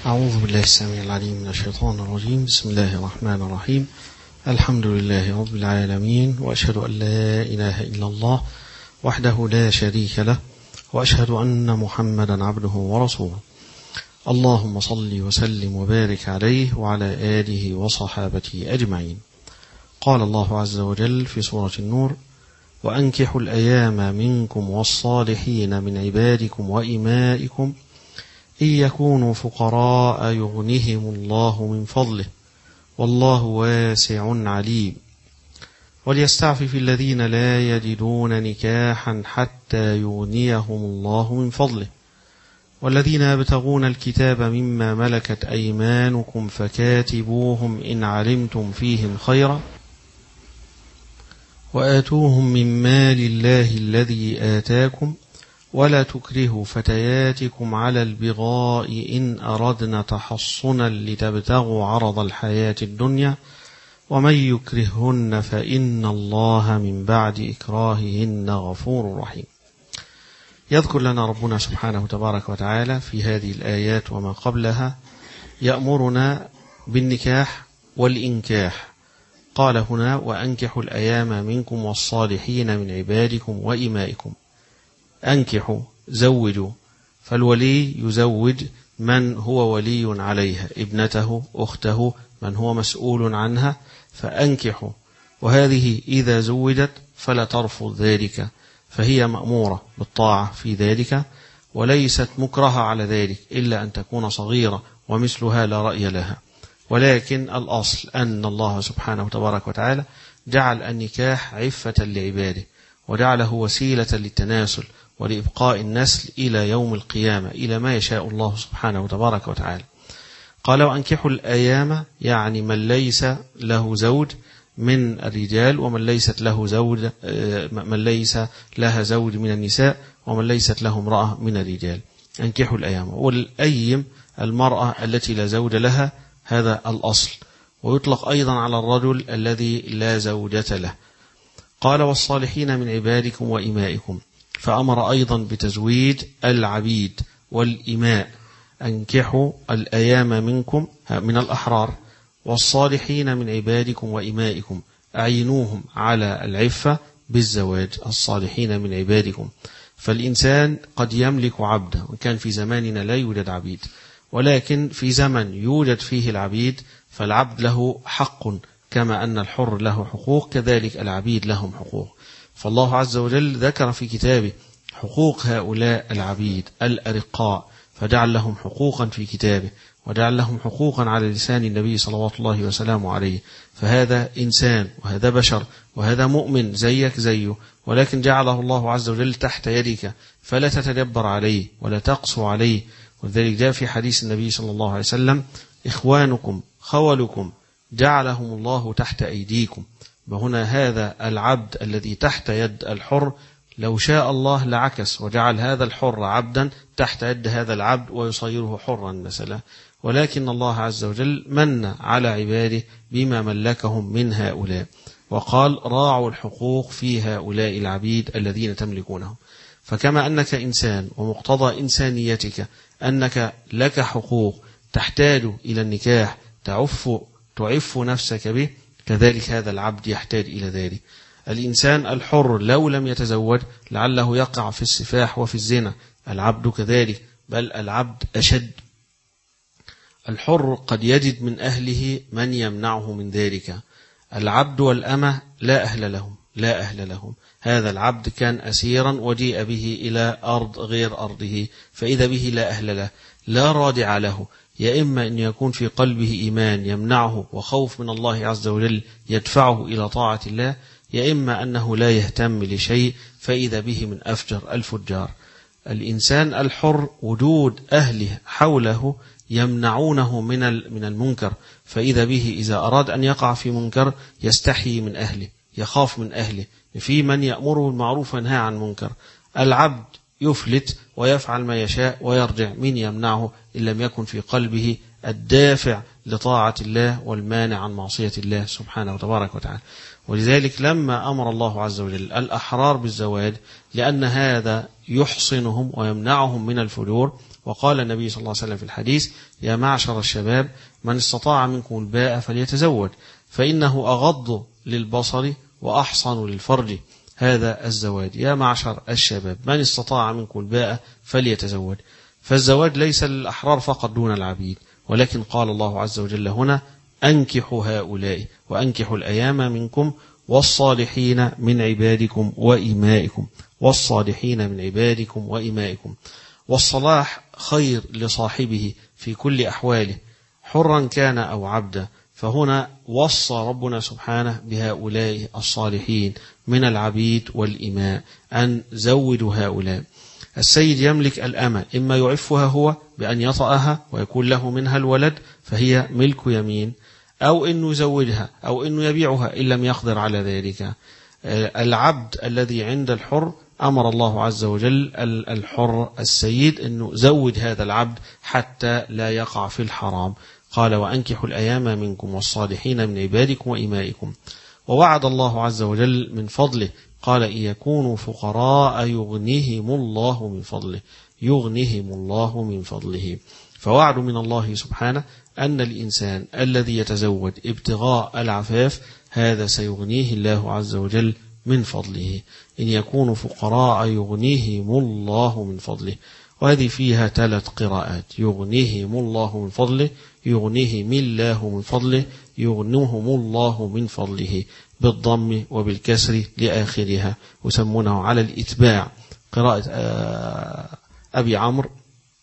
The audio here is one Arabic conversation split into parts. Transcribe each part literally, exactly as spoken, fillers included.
أعوذ بالله السميع العليم من الشيطان الرجيم. بسم الله الرحمن الرحيم. الحمد لله رب العالمين، وأشهد أن لا إله إلا الله وحده لا شريك له، وأشهد أن محمدا عبده ورسوله. اللهم صل وسلم وبارك عليه وعلى آله وصحابته أجمعين. قال الله عز وجل في سورة النور: وأنكحوا الأيام منكم والصالحين من عبادكم وإمائكم إن يكونوا فقراء يغنهم الله من فضله والله واسع عليم. وليستعفف الذين لا يجدون نكاحا حتى يغنيهم الله من فضله والذين يبتغون الكتاب مما ملكت أيمانكم فكاتبوهم إن علمتم فيهم خيرا وآتوهم من مال الله الذي آتاكم ولا تكرهوا فتياتكم على البغاء إن أردنا تحصنا لتبتغوا عرض الحياة الدنيا ومن يكرههن فإن الله من بعد إكراههن غفور رحيم. يذكر لنا ربنا سبحانه تبارك وتعالى في هذه الآيات وما قبلها يأمرنا بالنكاح والإنكاح. قال هنا: وأنكحوا الأيام منكم والصالحين من عبادكم وإمائكم. أنكحوا، زوجوا، فالولي يزوج من هو ولي عليها، ابنته، أخته، من هو مسؤول عنها، فأنكحوا. وهذه إذا زوجت فلا ترفض ذلك، فهي مأمورة بالطاعة في ذلك وليست مكرهة على ذلك إلا أن تكون صغيرة ومثلها لا رأي لها. ولكن الأصل أن الله سبحانه تبارك وتعالى جعل النكاح عفة لعباده وجعله وسيلة للتناسل ولإبقاء النسل إلى يوم القيامة إلى ما يشاء الله سبحانه تبارك وتعالى. قال: وأنكحوا الأيام، يعني من ليس له زوج من الرجال ومن ليست له زوج، من ليس لها زوج من النساء ومن ليست له امرأة من الرجال. أنكحوا الأيام، والأيم المرأة التي لا زوج لها، هذا الأصل. ويطلق أيضا على الرجل الذي لا زوجة له. قال: والصالحين من عبادكم وإمائكم، فأمر أيضا بتزويج العبيد والإماء. أنكحوا الأيام منكم من الأحرار والصالحين من عبادكم وإمائكم، أعينوهم على العفة بالزواج. الصالحين من عبادكم، فالإنسان قد يملك عبدا، وكان في زماننا لا يوجد عبيد، ولكن في زمن يوجد فيه العبيد فالعبد له حق كما أن الحر له حقوق، كذلك العبيد لهم حقوق. فالله عز وجل ذكر في كتابه حقوق هؤلاء العبيد الأرقاء، فجعل لهم حقوقا في كتابه وجعل لهم حقوقا على لسان النبي صلوات الله وسلامه عليه. فهذا إنسان وهذا بشر وهذا مؤمن زيك زيه، ولكن جعله الله عز وجل تحت يدك، فلا تتجبر عليه ولا تقسو عليه. ولذلك جاء في حديث النبي صلى الله عليه وسلم: إخوانكم خولكم جعلهم الله تحت أيديكم. وهنا هذا العبد الذي تحت يد الحر لو شاء الله لعكس وجعل هذا الحر عبدا تحت يد هذا العبد ويصيره حرا مثلا، ولكن الله عز وجل من على عباده بما ملكهم من هؤلاء، وقال: راعوا الحقوق في هؤلاء العبيد الذين تملكونهم. فكما أنك إنسان ومقتضى إنسانيتك أنك لك حقوق تحتاج إلى النكاح تعف تعف نفسك به، كذلك هذا العبد يحتاج إلى ذلك. الإنسان الحر لو لم يتزوج لعله يقع في السفاح وفي الزنا، العبد كذلك، بل العبد أشد. الحر قد يجد من أهله من يمنعه من ذلك. العبد والأمة لا أهل لهم لا أهل لهم هذا العبد كان أسيرا وجيء به إلى أرض غير أرضه، فإذا به لا أهل له لا رادع له، يا إما أن يكون في قلبه إيمان يمنعه وخوف من الله عز وجل يدفعه إلى طاعة الله، يا إما أنه لا يهتم لشيء فإذا به من أفجر الفجار. الإنسان الحر وجود أهله حوله يمنعونه من من المنكر، فإذا به إذا أراد أن يقع في منكر يستحي من أهله، يخاف من أهله، في من يأمره بالمعروف وينهى عن منكر. العبد يفلت ويفعل ما يشاء ويرجع، من يمنعه إن لم يكن في قلبه الدافع لطاعة الله والمانع عن معصية الله سبحانه وتبارك وتعالى. ولذلك لما أمر الله عز وجل الأحرار بالزواج لأن هذا يحصنهم ويمنعهم من الفجور، وقال النبي صلى الله عليه وسلم في الحديث: يا معشر الشباب من استطاع منكم الباءة فليتزوج فإنه أغض للبصر وأحصن للفرج. هذا الزواج يا معشر الشباب من استطاع منكم الباءة فليتزوج. فالزواج ليس للأحرار فقط دون العبيد، ولكن قال الله عز وجل هنا: أنكحوا هؤلاء وأنكحوا الأيام منكم والصالحين من عبادكم وإمائكم، والصالحين من عبادكم وإمائكم. والصلاح خير لصاحبه في كل أحواله حرا كان أو عبدا، فهنا وصى ربنا سبحانه بهؤلاء الصالحين من العبيد والإماء أن زودوا هؤلاء. السيد يملك الأمة، إما يعفها هو بأن يطأها ويكون له منها الولد فهي ملك يمين، أو إنه يزوجها أو إنه يبيعها إن لم يقدر على ذلك. العبد الذي عند الحر أمر الله عز وجل الحر السيد أنه زوج هذا العبد حتى لا يقع في الحرام. قال: وأنكحوا الأيام منكم والصالحين من عبادكم وإمائكم. ووعد الله عز وجل من فضله، قال: إن يكونوا فقراء يغنيهم الله من فضله، يغنيهم الله من فضله. فوعد من الله سبحانه أن الإنسان الذي يتزوج ابتغاء العفاف هذا سيغنيه الله عز وجل من فضله. إن يكونوا فقراء يغنيهم الله من فضله. وهذه فيها ثلاث قراءات: يغنيهم الله من فضله، يغنيهم الله من فضله، يغنيهم الله من فضله، بالضم وبالكسر لآخرها، وسمونه على الإتباع قراءة أبي عمرو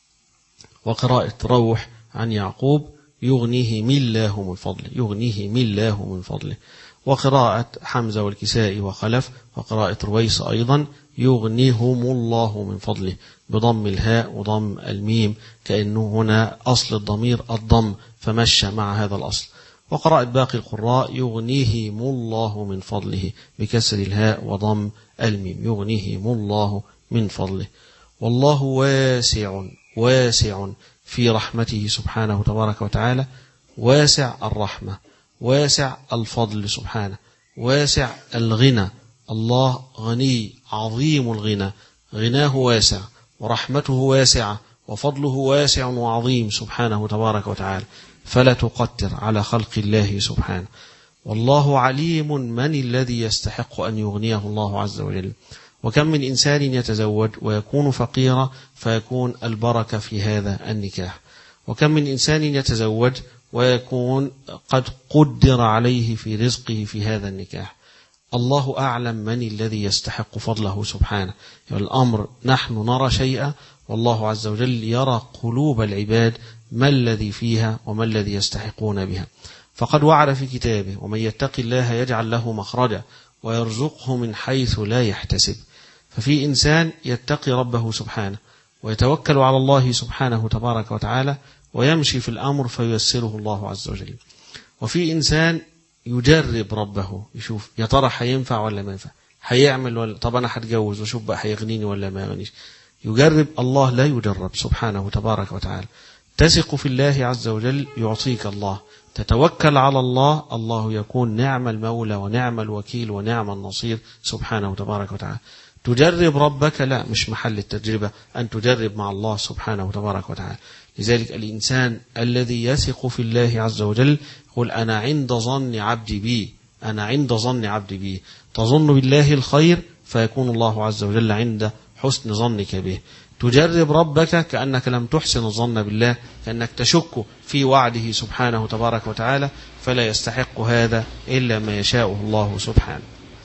وقراءة روح عن يعقوب: يغنيهم الله من فضله، يغنيهم الله من فضله. وقراءة حمزة والكسائي وخلف وقراءة رويس أيضا: يغنيهم الله من فضله، بضم الهاء وضم الميم، كأنه هنا أصل الضمير الضم فمشى مع هذا الأصل. وقراءة باقي القراء: يغنيهم الله من فضله، بكسر الهاء وضم الميم، يغنيهم الله من فضله. والله واسع واسع في رحمته سبحانه تبارك وتعالى، واسع الرحمة، واسع الفضل سبحانه، واسع الغنى. الله غني عظيم الغنى، غناه واسع ورحمته واسعة وفضله واسع وعظيم سبحانه تبارك وتعالى، فلا تقتر على خلق الله سبحانه. والله عليم من الذي يستحق أن يغنيه الله عز وجل. وكم من إنسان يتزوج ويكون فقيرا فيكون البركة في هذا النكاح، وكم من إنسان يتزوج ويكون قد قدر عليه في رزقه في هذا النكاح. الله أعلم من الذي يستحق فضله سبحانه. الأمر نحن نرى شيئا والله عز وجل يرى قلوب العباد ما الذي فيها وما الذي يستحقون بها. فقد وعد في كتابه: ومن يتق الله يجعل له مخرجا ويرزقه من حيث لا يحتسب. ففي إنسان يتقي ربه سبحانه ويتوكل على الله سبحانه تبارك وتعالى ويمشي في الأمر فييسره الله عز وجل. وفي إنسان يجرب ربه، يشوف يا ترى هينفع ولا ما ينفع، هيعمل ولا طب أنا هتجوز وشوف بقى هيغنيني ولا ما يغنيش. يجرب. الله لا يجرب سبحانه تبارك وتعالى. تثق في الله عز وجل يعطيك الله، تتوكل على الله الله يكون نعم المولى ونعم الوكيل ونعم النصير سبحانه تبارك وتعالى. تجرب ربك، لا، مش محل التجربة أن تجرب مع الله سبحانه تبارك وتعالى. لذلك الإنسان الذي يثق في الله عز وجل يقول: أنا عند ظن عبدي بي، أنا عند ظن عبدي بي. تظن بالله الخير فيكون الله عز وجل عند حسن ظنك به. تجرب ربك كأنك لم تحسن الظن بالله، كأنك تشك في وعده سبحانه تبارك وتعالى، فلا يستحق هذا إلا ما يشاءه الله سبحانه.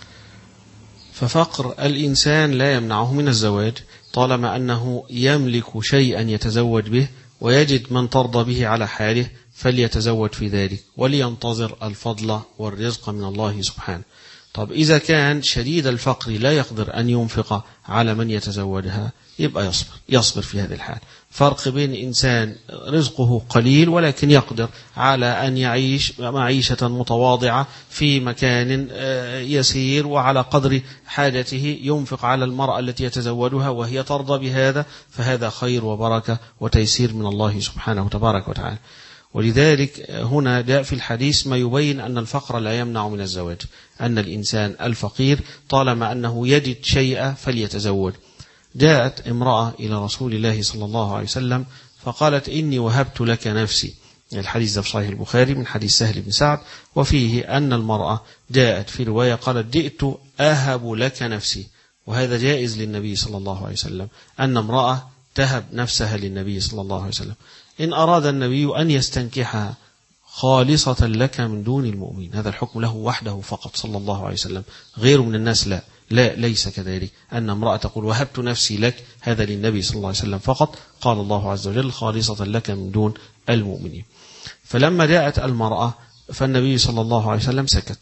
ففقر الإنسان لا يمنعه من الزواج طالما أنه يملك شيئا يتزوج به ويجد من ترضى به على حاله، فليتزوج في ذلك ولينتظر الفضل والرزق من الله سبحانه. طب إذا كان شديد الفقر لا يقدر أن ينفق على من يتزوجها يبقى يصبر يصبر في هذه الحال. فرق بين إنسان رزقه قليل ولكن يقدر على أن يعيش معيشة متواضعة في مكان يسير وعلى قدر حاجته ينفق على المرأة التي يتزوجها وهي ترضى بهذا، فهذا خير وبركة وتيسير من الله سبحانه وتبارك وتعالى. ولذلك هنا جاء في الحديث ما يبين أن الفقر لا يمنع من الزواج، أن الإنسان الفقير طالما أنه يجد شيئا فليتزوج. جاءت امرأة إلى رسول الله صلى الله عليه وسلم فقالت إني وهبت لك نفسي. الحديث ده في صحيح البخاري من حديث سهل بن سعد، وفيه أن المرأة جاءت في رواية قالت جئت أهب لك نفسي، وهذا جائز للنبي صلى الله عليه وسلم أن امرأة تهب نفسها للنبي صلى الله عليه وسلم إن أراد النبي أن يستنكحها خالصة لك من دون المؤمنين. هذا الحكم له وحده فقط صلى الله عليه وسلم، غيره من الناس لا لا ليس كذلك، أن امرأة تقول وهبت نفسي لك، هذا للنبي صلى الله عليه وسلم فقط. قال الله عز وجل خالصة لك من دون المؤمنين. فلما جاءت المرأة فالنبي صلى الله عليه وسلم سكت.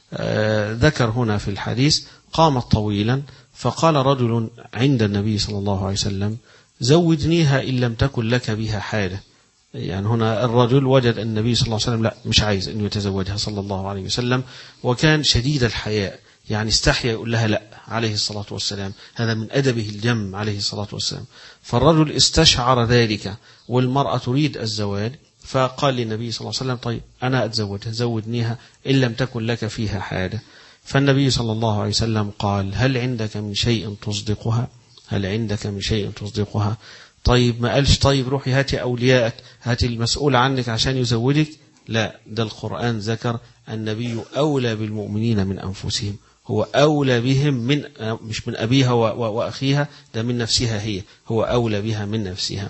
آه ذكر هنا في الحديث قامت طويلا فقال رجل عند النبي صلى الله عليه وسلم زوجنيها إن لم تكن لك بها حاجة. يعني هنا الرجل وجد النبي صلى الله عليه وسلم لا مش عايز أن يتزوجها صلى الله عليه وسلم، وكان شديد الحياء، يعني استحيا يقول لها لا عليه الصلاة والسلام، هذا من أدبه الجم عليه الصلاة والسلام. فالرجل استشعر ذلك والمرأة تريد الزواج، فقال للنبي صلى الله عليه وسلم طيب أنا أتزوجها زوجنيها إن لم تكن لك فيها حاجة. فالنبي صلى الله عليه وسلم قال هل عندك من شيء تصدقها؟ هل عندك من شيء تصدقها؟ طيب ما قالش طيب روحي هاتي أولياءك هاتي المسؤول عنك عشان يزوجك، لا، ده القرآن ذكر النبي أولى بالمؤمنين من أنفسهم، هو أولى بهم من مش من أبيها وأخيها، ده من نفسها هي، هو أولى بها من نفسها.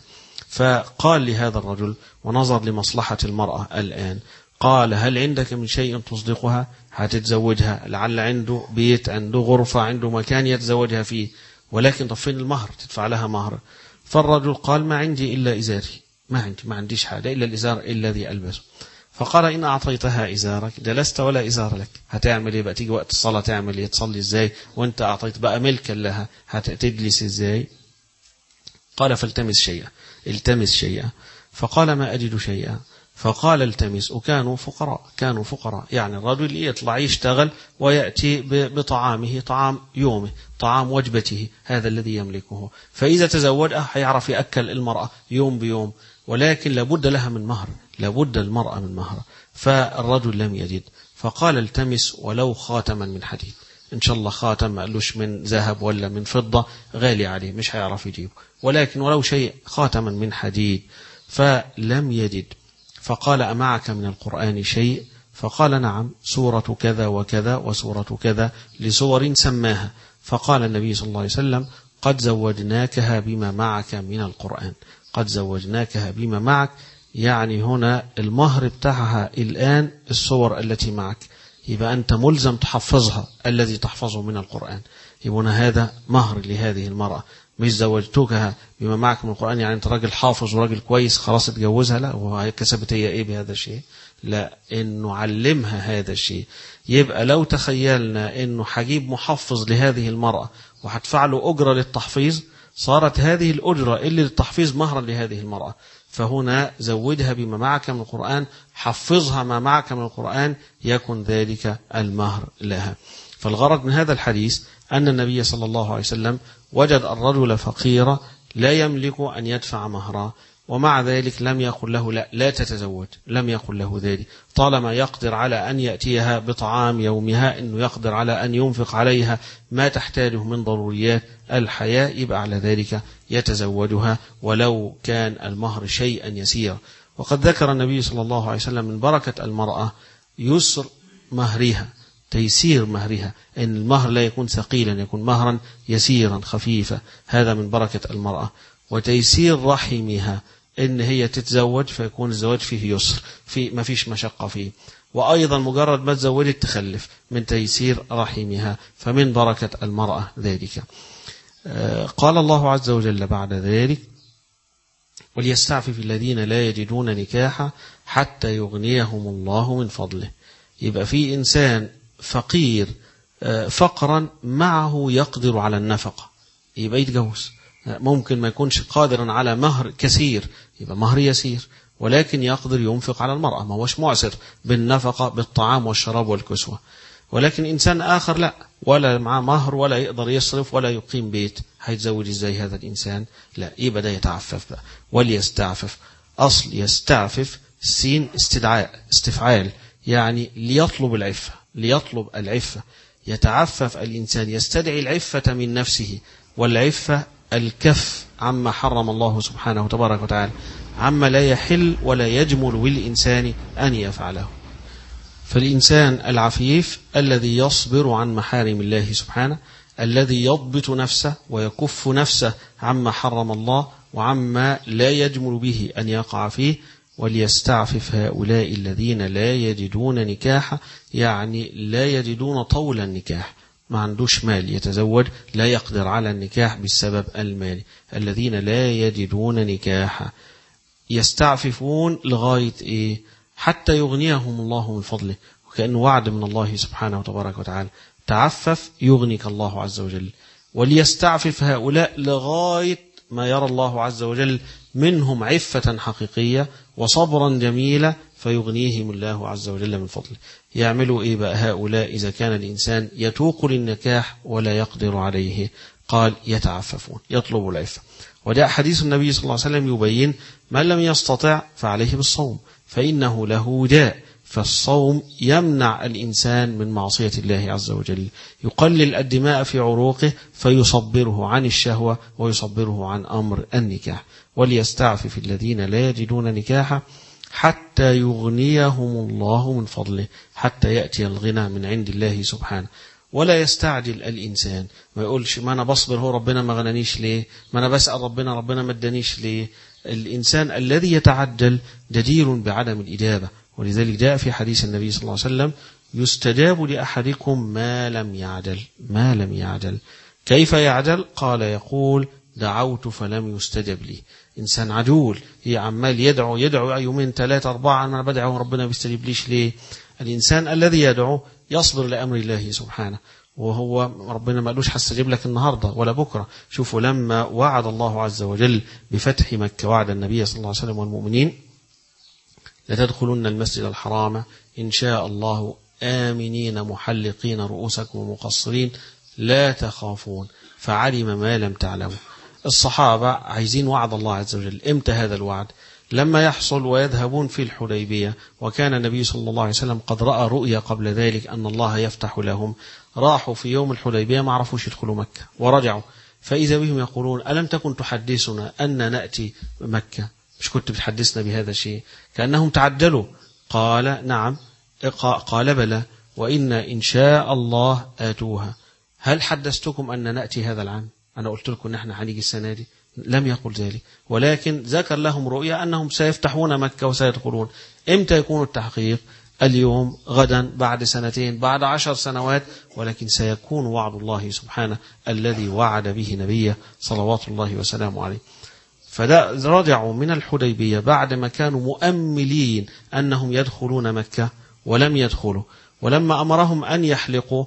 فقال لهذا الرجل ونظر لمصلحة المرأة الآن، قال هل عندك من شيء تصدقها؟ هتتزوجها، لعل عنده بيت عنده غرفة عنده مكان يتزوجها فيه، ولكن طب فين المهر؟ تدفع لها مهر. فالرجل قال ما عندي إلا إزاري، ما عندي ما عنديش حاجة إلا الإزار الذي ألبسه. فقال إن أعطيتها إزارك جلست ولا إزار لك، هتعمل إيه بقى؟ تيجي وقت الصلاة تعمل إيه؟ تصلي إزاي وأنت أعطيت بقى ملكا لها؟ هتجلس إزاي؟ قال فالتمس شيئا، التمس شيئا. فقال ما أجد شيئا. فقال التمس، وكانوا فقراء، كانوا فقراء، يعني الرجل يطلع يشتغل ويأتي بطعامه، طعام يومه، طعام وجبته، هذا الذي يملكه. فإذا تزوجها هيعرف يأكل المرأة يوم بيوم، ولكن لابد لها من مهر، لابد المرأة من مهر. فالرجل لم يجد، فقال التمس ولو خاتما من حديد، إن شاء الله خاتم ما قالوش من ذهب ولا من فضة غالي عليه مش هيعرف يجيبه، ولكن ولو شيء خاتما من حديد. فلم يجد. فقال أمعك من القرآن شيء؟ فقال نعم، سورة كذا وكذا وسورة كذا، لسور سماها. فقال النبي صلى الله عليه وسلم قد زوجناكها بما معك من القرآن، قد زوجناكها بما معك، يعني هنا المهر بتاعها الآن السور التي معك، يبقى أنت ملزم تحفظها الذي تحفظه من القرآن، يبقى هذا مهر لهذه المرأة. مش زوجتكها بما معك من القرآن يعني أنت راجل حافظ وراجل كويس خلاص اتجوزها، لا، وهي كسبت هي إيه بهذا الشيء؟ لا، إنه علمها هذا الشيء. يبقى لو تخيلنا إنه حجيب محفظ لهذه المرأة وهدفع له أجرة للتحفيظ، صارت هذه الأجرة اللي للتحفيظ مهرا لهذه المرأة. فهنا زودها بما معك من القرآن، حفظها ما معك من القرآن، يكن ذلك المهر لها. فالغرض من هذا الحديث أن النبي صلى الله عليه وسلم وجد الرجل فقيرا لا يملك أن يدفع مهرا، ومع ذلك لم يقل له لا, لا تتزوج، لم يقل له ذلك، طالما يقدر على أن يأتيها بطعام يومها، أنه يقدر على أن ينفق عليها ما تحتاجه من ضروريات الحياة، يبقى على ذلك يتزوجها ولو كان المهر شيئا يسيرا. وقد ذكر النبي صلى الله عليه وسلم من بركة المرأة يسر مهرها، تيسير مهرها، أن المهر لا يكون ثقيلا، يكون مهرا يسيرا خفيفا، هذا من بركة المرأة. وتيسير رحمها، أن هي تتزوج فيكون الزواج فيه يسر، في ما فيش مشقة فيه، وأيضا مجرد ما تزوجت تخلف، من تيسير رحمها، فمن بركة المرأة ذلك. قال الله عز وجل بعد ذلك وليستعفف الذين لا يجدون نكاحا حتى يغنيهم الله من فضله. يبقى في إنسان فقير فقرا معه يقدر على النفقة يبقى يتجوز. ممكن ما يكونش قادرا على مهر كثير يبقى مهر يسير، ولكن يقدر ينفق على المرأة، ما هوش معسر بالنفقة بالطعام والشراب والكسوة. ولكن إنسان آخر لا، ولا معاه مهر ولا يقدر يصرف ولا يقيم بيت، هيتزوج إزاي هذا الإنسان؟ لا، يبقى ده يتعفف بقى. وليستعفف، أصل يستعفف السين استدعاء استفعال، يعني ليطلب العفة، ليطلب العفة. يتعفف الإنسان، يستدعي العفة من نفسه، والعفة الكف عما حرم الله سبحانه تبارك وتعالى، عما لا يحل ولا يجمل بالإنسان أن يفعله. فالإنسان العفيف الذي يصبر عن محارم الله سبحانه، الذي يضبط نفسه ويكف نفسه عما حرم الله وعما لا يجمل به أن يقع فيه. وليستعفف هؤلاء الذين لا يجدون نكاحا، يعني لا يجدون طول النكاح، ما عندوش مال يتزوج، لا يقدر على النكاح بسبب المال. الذين لا يجدون نكاحا يستعففون لغاية إيه؟ حتى يغنيهم الله من فضله، وكأنه وعد من الله سبحانه وتبارك وتعالى، تعفف يغنيك الله عز وجل. وليستعفف هؤلاء لغاية ما يرى الله عز وجل منهم عفة حقيقية وصبرا جميلا فيغنيهم الله عز وجل من فضله. يعملوا إيه بقى هؤلاء إذا كان الإنسان يتوق للنكاح ولا يقدر عليه؟ قال يتعففون، يطلبوا العفة. وجاء حديث النبي صلى الله عليه وسلم يبين من لم يستطع فعليه بالصوم فإنه له وجاء. فالصوم يمنع الإنسان من معصية الله عز وجل، يقلل الدماء في عروقه فيصبره عن الشهوة ويصبره عن أمر النكاح. وليستعفف الذين لا يجدون نكاحا حتى يغنيهم الله من فضله، حتى يأتي الغنى من عند الله سبحانه. ولا يستعجل الإنسان، ما يقولش ما أنا بصبر هو ربنا ما غنانيش ليه، ما أنا بسأل ربنا ربنا ما ادانيش ليه. الإنسان الذي يتعجل جدير بعدم الإجابة. ولذلك جاء في حديث النبي صلى الله عليه وسلم يستجاب لأحدكم ما لم يعجل. ما لم يعجل كيف يعجل؟ قال يقول دعوت فلم يستجب لي. إنسان عجول، هي عمال يدعو يدعو يومين ثلاثة أربعة، أنا بدعو ربنا بيستجيب ليش ليه؟ الإنسان الذي يدعو يصبر لأمر الله سبحانه، وهو ربنا ما قالوش هستجيب لك النهاردة ولا بكرة. شوفوا لما وعد الله عز وجل بفتح مكة، وعد النبي صلى الله عليه وسلم والمؤمنين لتدخلن المسجد الحرام إن شاء الله آمنين محلقين رؤوسكم ومقصرين لا تخافون فعلم ما لم تعلموا. الصحابة عايزين وعد الله عز وجل. امتى هذا الوعد؟ لما يحصل ويذهبون في الحديبية، وكان النبي صلى الله عليه وسلم قد رأى رؤيا قبل ذلك أن الله يفتح لهم. راحوا في يوم الحديبية ما عرفوش يدخلوا مكة ورجعوا، فإذا بهم يقولون ألم تكن تحدثنا أن نأتي مكة؟ مش كنت بتحدثنا بهذا الشيء؟ كأنهم تعجلوا. قال نعم. قال بلى وإن إن شاء الله آتوها. هل حدثتكم أن نأتي هذا العام؟ أنا قلت لكم نحن هنيجي السنة دي؟ لم يقل ذلك، ولكن ذكر لهم رؤيا أنهم سيفتحون مكة وسيدخلون. إمتى يكون التحقيق؟ اليوم، غدا، بعد سنتين، بعد عشر سنوات، ولكن سيكون وعد الله سبحانه الذي وعد به نبيه صلوات الله وسلامه عليه. فده رجعوا من الحديبية بعد ما كانوا مؤملين أنهم يدخلون مكة ولم يدخلوا، ولما أمرهم أن يحلقوا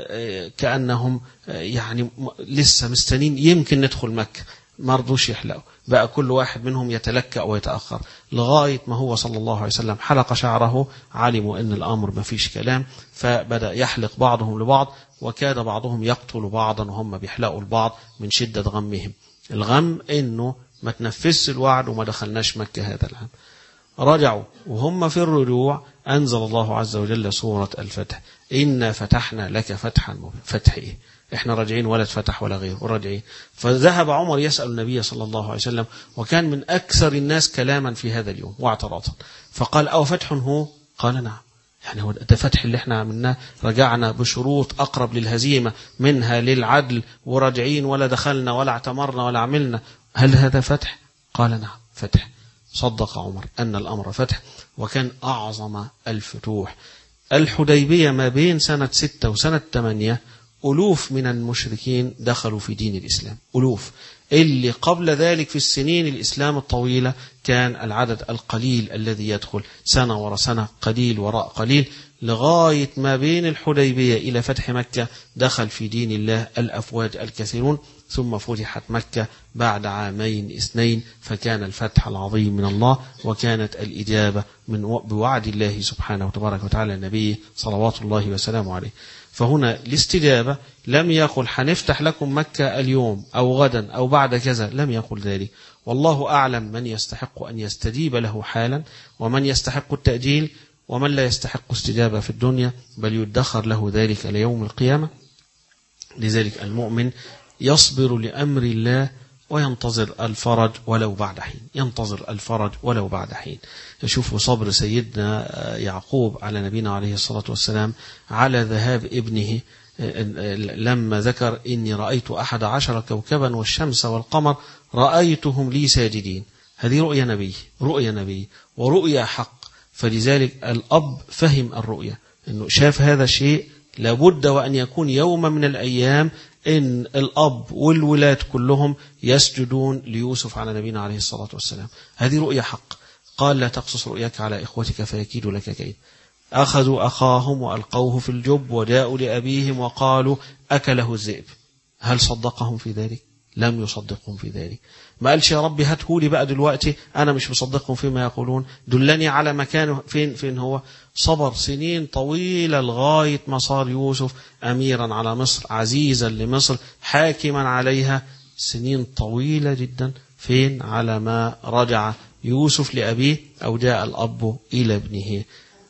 كأنهم يعني لسه مستنين يمكن ندخل مكة، ما رضوش يحلقوا، بقى كل واحد منهم يتلكأ ويتأخر لغاية ما هو صلى الله عليه وسلم حلق شعره. علموا أن الأمر ما فيش كلام، فبدأ يحلق بعضهم لبعض، وكاد بعضهم يقتل بعضا وهم بيحلقوا البعض من شدة غمهم. الغم إنه ما تنفذش الوعد وما دخلناش مكة هذا العام. رجعوا، وهم في الرجوع أنزل الله عز وجل سورة الفتح، إنا فتحنا لك فتحا مبينا. فتح إيه؟ إحنا راجعين ولا فتح ولا غير وراجعين. فذهب عمر يسأل النبي صلى الله عليه وسلم، وكان من أكثر الناس كلاما في هذا اليوم واعتراضا، فقال أو فتح هو؟ قال نعم. يعني هو ده فتح اللي احنا عملناه، رجعنا بشروط أقرب للهزيمة منها للعدل، وراجعين ولا دخلنا ولا اعتمرنا ولا عملنا، هل هذا فتح؟ قال نعم فتح. صدق عمر أن الأمر فتح، وكان أعظم الفتوح. الحديبية ما بين سنة ستة وسنة ثمانية ألوف من المشركين دخلوا في دين الإسلام، ألوف. اللي قبل ذلك في السنين الإسلام الطويلة كان العدد القليل الذي يدخل سنة وراء سنة، قليل وراء قليل، لغاية ما بين الحديبية إلى فتح مكة دخل في دين الله الأفواج الكثيرون، ثم فتحت مكة بعد عامين اثنين، فكان الفتح العظيم من الله، وكانت الإجابة من بوعد الله سبحانه وتبارك وتعالى نبيه صلوات الله وسلامه عليه. فهنا الاستجابة لم يقل حنفتح لكم مكة اليوم أو غدا أو بعد كذا، لم يقل ذلك، والله أعلم من يستحق أن يستجيب له حالا ومن يستحق التأجيل ومن لا يستحق استجابة في الدنيا، بل يدخر له ذلك ليوم القيامة. لذلك المؤمن يصبر لأمر الله وينتظر الفرج ولو بعد حين، ينتظر الفرج ولو بعد حين. يشوفوا صبر سيدنا يعقوب على نبينا عليه الصلاة والسلام على ذهاب ابنه، لما ذكر إني رأيت أحد عشر كوكبا والشمس والقمر رأيتهم لي ساجدين. هذه رؤيا نبي، رؤيا نبي ورؤيا حق. فلذلك الأب فهم الرؤيا، إنه شاف هذا الشيء، لابد وأن يكون يوم من الأيام إن الأب والولاد كلهم يسجدون ليوسف على نبينا عليه الصلاة والسلام. هذه رؤيا حق. قال لا تقصص رؤياك على إخوتك فيكيد لك كيد. أخذوا أخاهم وألقوه في الجب وجاءوا لأبيهم وقالوا أكله الذئب. هل صدقهم في ذلك؟ لم يصدقهم في ذلك. ما قالش يا ربي هاتهولي بقى دلوقتي، أنا مش مصدقهم فيما يقولون، دلني على مكانه فين فين هو. صبر سنين طويلة لغاية ما صار يوسف أميرا على مصر، عزيزا لمصر، حاكما عليها، سنين طويلة جدا. فين؟ على ما رجع يوسف لأبيه أو جاء الأب إلى ابنه.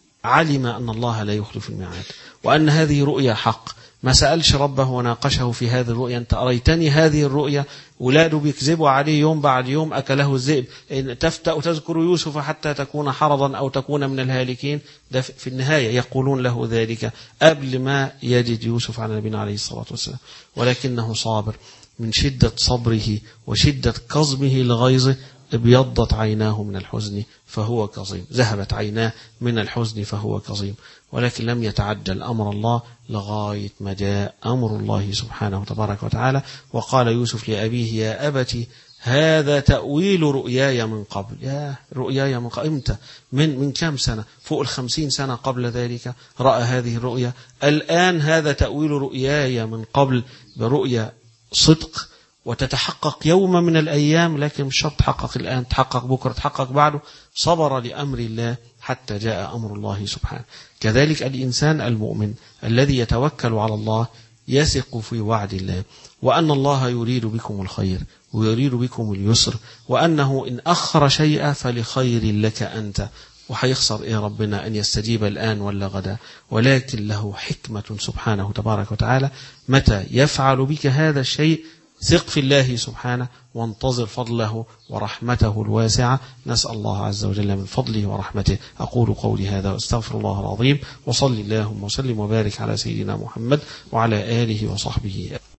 علم أن الله لا يخلف الميعاد وأن هذه رؤيا حق. ما سألش ربه وناقشه في هذه الرؤيا، أنت أريتني هذه الرؤيا، ولاده بيكذبوا عليه يوم بعد يوم، أكله الذئب، إن تفتأ تذكر يوسف حتى تكون حرضا أو تكون من الهالكين. ده في النهاية يقولون له ذلك قبل ما يجد يوسف على نبينا عليه الصلاة والسلام، ولكنه صابر. من شدة صبره وشدة كظمه لغيظه ابيضت عيناه من الحزن فهو كظيم، ذهبت عيناه من الحزن فهو كظيم، ولكن لم يتعجل أمر الله لغاية ما جاء أمر الله سبحانه وتبارك وتعالى. وقال يوسف لأبيه يا أبت هذا تأويل رؤياي من قبل. يا رؤياي من قبل، إمتى؟ من من كم سنة؟ فوق الخمسين سنة قبل ذلك رأى هذه الرؤيا. الآن هذا تأويل رؤياي من قبل، برؤيا صدق وتتحقق يوم من الأيام، لكن مش شرط تحقق الآن، تحقق بكرة، تحقق بعده. صبر لأمر الله حتى جاء أمر الله سبحانه. كذلك الإنسان المؤمن الذي يتوكل على الله يثق في وعد الله، وأن الله يريد بكم الخير ويريد بكم اليسر، وأنه إن أخر شيئا فلخير لك أنت. وحيخسر إيه ربنا أن يستجيب الآن ولا غدا، ولكن له حكمة سبحانه تبارك وتعالى. متى يفعل بك هذا الشيء ثق في الله سبحانه وانتظر فضله ورحمته الواسعة. نسأل الله عز وجل من فضله ورحمته. أقول قولي هذا واستغفر الله العظيم، وصلي اللهم وسلم وبارك على سيدنا محمد وعلى آله وصحبه.